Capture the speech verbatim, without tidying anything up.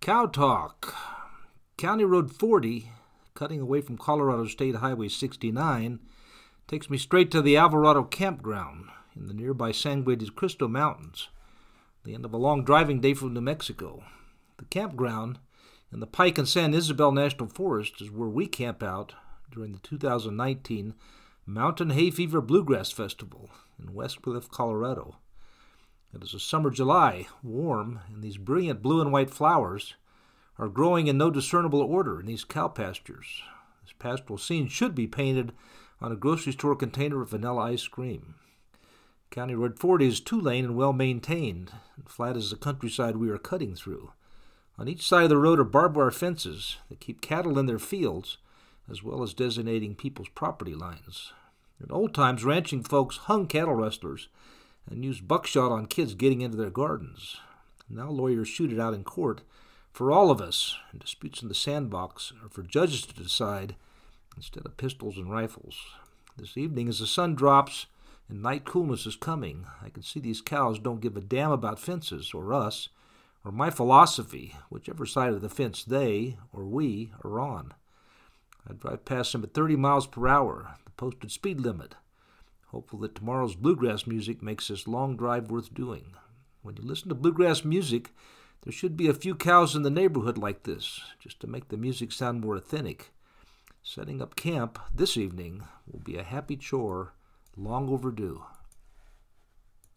Cow Talk. County Road forty, cutting away from Colorado State Highway sixty-nine, takes me straight to the Alvarado Campground in the nearby Sangre de Cristo Mountains, the end of a long driving day from New Mexico. The campground in the Pike and San Isabel National Forest is where we camp out during the two thousand nineteen Mountain Hay Fever Bluegrass Festival in West Cliff, Colorado. It is a summer July, warm, and these brilliant blue and white flowers are growing in no discernible order in these cow pastures. This pastoral scene should be painted on a grocery store container of vanilla ice cream. County Road forty is two-lane and well-maintained, and flat as the countryside we are cutting through. On each side of the road are barbed wire fences that keep cattle in their fields, as well as designating people's property lines. In old times, ranching folks hung cattle rustlers and used buckshot on kids getting into their gardens. Now lawyers shoot it out in court for all of us, and disputes in the sandbox are for judges to decide instead of pistols and rifles. This evening, as the sun drops and night coolness is coming, I can see these cows don't give a damn about fences or us or my philosophy, whichever side of the fence they or we are on. I drive past them at thirty miles per hour, the posted speed limit, hopeful that tomorrow's bluegrass music makes this long drive worth doing. When you listen to bluegrass music, there should be a few cows in the neighborhood like this, just to make the music sound more authentic. Setting up camp this evening will be a happy chore long overdue.